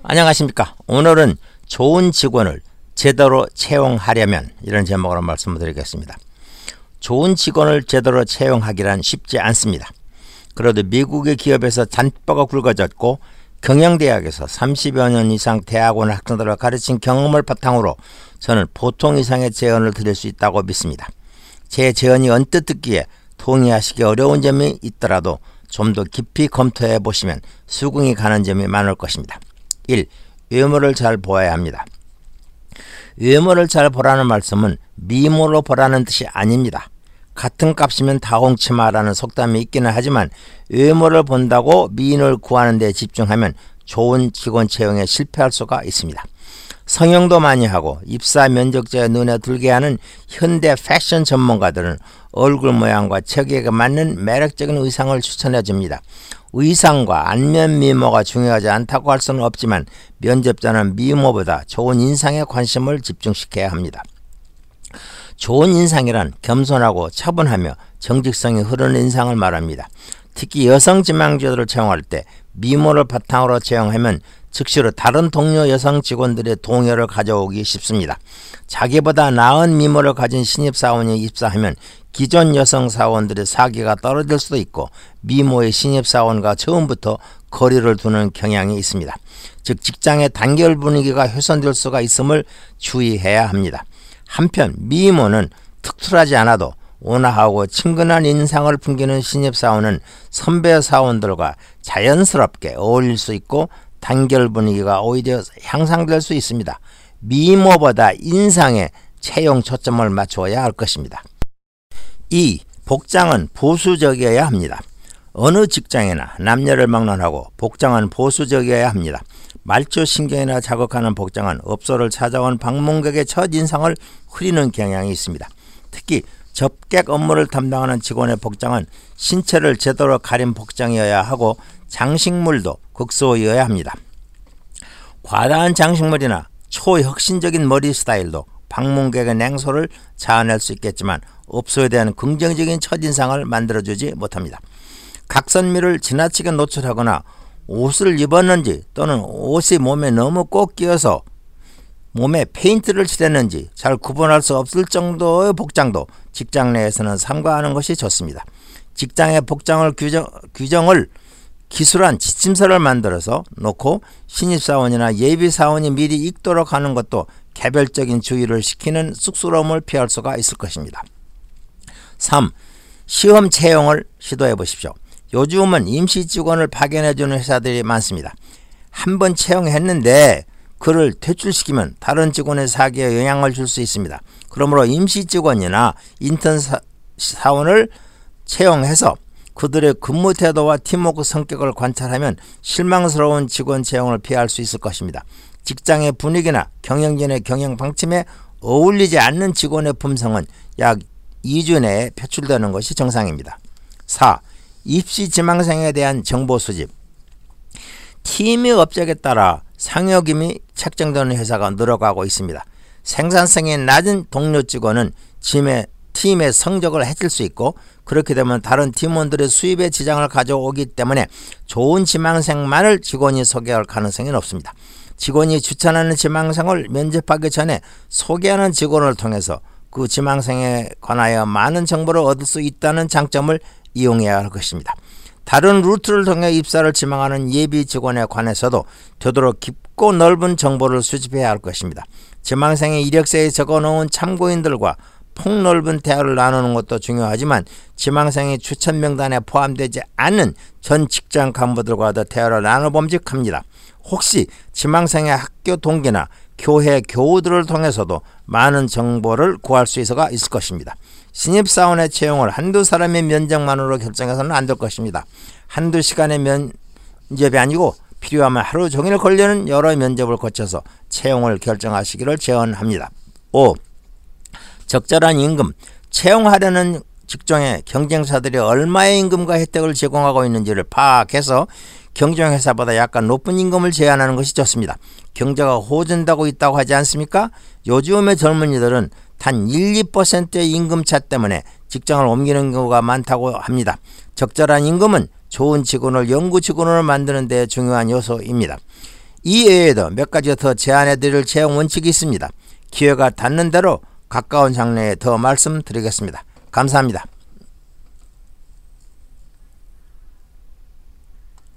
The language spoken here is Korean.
안녕하십니까. 오늘은 좋은 직원을 제대로 채용하려면 이런 제목으로 말씀을 드리겠습니다. 좋은 직원을 제대로 채용하기란 쉽지 않습니다. 그래도 미국의 기업에서 잔뼈가 굵어졌고 경영대학에서 30여 년 이상 대학원 학생들을 가르친 경험을 바탕으로 저는 보통 이상의 제언을 드릴 수 있다고 믿습니다. 제 제언이 언뜻 듣기에 동의하시기 어려운 점이 있더라도 좀 더 깊이 검토해 보시면 수긍이 가는 점이 많을 것입니다. 1. 외모를 잘 보아야 합니다. 외모를 잘 보라는 말씀은 미모로 보라는 뜻이 아닙니다. 같은 값이면 다 옹치마라는 속담이 있기는 하지만 외모를 본다고 미인을 구하는 데 집중하면 좋은 직원 채용에 실패할 수가 있습니다. 성형도 많이 하고 입사 면접자의 눈에 들게 하는 현대 패션 전문가들은 얼굴 모양과 체격에 맞는 매력적인 의상을 추천해 줍니다. 의상과 안면 미모가 중요하지 않다고 할 수는 없지만 면접자는 미모보다 좋은 인상에 관심을 집중시켜야 합니다. 좋은 인상이란 겸손하고 차분하며 정직성이 흐르는 인상을 말합니다. 특히 여성 지망자들을 채용할 때 미모를 바탕으로 채용하면 즉시로 다른 동료 여성 직원들의 동요를 가져오기 쉽습니다. 자기보다 나은 미모를 가진 신입사원이 입사하면 기존 여성 사원들의 사기가 떨어질 수도 있고 미모의 신입사원과 처음부터 거리를 두는 경향이 있습니다. 즉 직장의 단결 분위기가 훼손될 수가 있음을 주의해야 합니다. 한편 미모는 특출하지 않아도 온화하고 친근한 인상을 풍기는 신입사원은 선배 사원들과 자연스럽게 어울릴 수 있고 단결 분위기가 오히려 향상될 수 있습니다. 미모보다 인상에 채용 초점을 맞추어야 할 것입니다. 2. 복장은 보수적이어야 합니다. 어느 직장이나 남녀를 막론하고 복장은 보수적이어야 합니다. 말초신경이나 자극하는 복장은 업소를 찾아온 방문객의 첫인상을 흐리는 경향이 있습니다. 특히 접객 업무를 담당하는 직원의 복장은 신체를 제대로 가린 복장이어야 하고 장식물도 극소이어야 합니다. 과다한 장식물이나 초혁신적인 머리 스타일도 방문객의 냉소를 자아낼 수 있겠지만 업소에 대한 긍정적인 첫인상을 만들어주지 못합니다. 각선미를 지나치게 노출하거나 옷을 입었는지 또는 옷이 몸에 너무 꼭 끼어서 몸에 페인트를 칠했는지 잘 구분할 수 없을 정도의 복장도 직장 내에서는 삼가하는 것이 좋습니다. 직장의 복장을 규정을 기술한 지침서를 만들어서 놓고 신입사원이나 예비사원이 미리 읽도록 하는 것도 개별적인 주의를 시키는 쑥스러움을 피할 수가 있을 것입니다. 3. 시험 채용을 시도해 보십시오. 요즘은 임시 직원을 파견해주는 회사들이 많습니다. 한번 채용했는데 그를 퇴출시키면 다른 직원의 사기에 영향을 줄 수 있습니다. 그러므로 임시 직원이나 인턴 사원을 채용해서 그들의 근무 태도와 팀워크 성격을 관찰하면 실망스러운 직원 채용을 피할 수 있을 것입니다. 직장의 분위기나 경영진의 경영 방침에 어울리지 않는 직원의 품성은 약 2주 내에 표출되는 것이 정상입니다. 4. 입시 지망생에 대한 정보 수집. 팀의 업적에 따라 상여금이 책정되는 회사가 늘어가고 있습니다. 생산성이 낮은 동료 직원은 팀의 성적을 해칠 수 있고 그렇게 되면 다른 팀원들의 수입에 지장을 가져오기 때문에 좋은 지망생만을 직원이 소개할 가능성이 높습니다. 직원이 추천하는 지망생을 면접하기 전에 소개하는 직원을 통해서 그 지망생에 관하여 많은 정보를 얻을 수 있다는 장점을 이용해야 할 것입니다. 다른 루트를 통해 입사를 지망하는 예비 직원에 관해서도 되도록 깊고 넓은 정보를 수집해야 할 것입니다. 지망생의 이력서에 적어놓은 참고인들과 폭넓은 대화를 나누는 것도 중요하지만 지망생이 추천 명단에 포함되지 않은 전 직장 간부들과도 대화를 나눠봄직합니다. 혹시 지망생의 학교 동기나 교회 교우들을 통해서도 많은 정보를 구할 수 있을 것입니다. 신입사원의 채용을 한두 사람의 면접만으로 결정해서는 안 될 것입니다. 한두 시간의 면접이 아니고 필요하면 하루 종일 걸리는 여러 면접을 거쳐서 채용을 결정하시기를 제언합니다. 5. 적절한 임금. 채용하려는 직종의 경쟁사들이 얼마의 임금과 혜택을 제공하고 있는지를 파악해서 경쟁회사보다 약간 높은 임금을 제안하는 것이 좋습니다. 경제가 호전되고 있다고 하지 않습니까? 요즘의 젊은이들은 단 1, 2%의 임금차 때문에 직장을 옮기는 경우가 많다고 합니다. 적절한 임금은 좋은 직원을 연구 직원으로 만드는 데 중요한 요소입니다. 이 외에도 몇 가지 더 제안해 드릴 채용 원칙이 있습니다. 기회가 닿는 대로 가까운 장래에 더 말씀드리겠습니다. 감사합니다.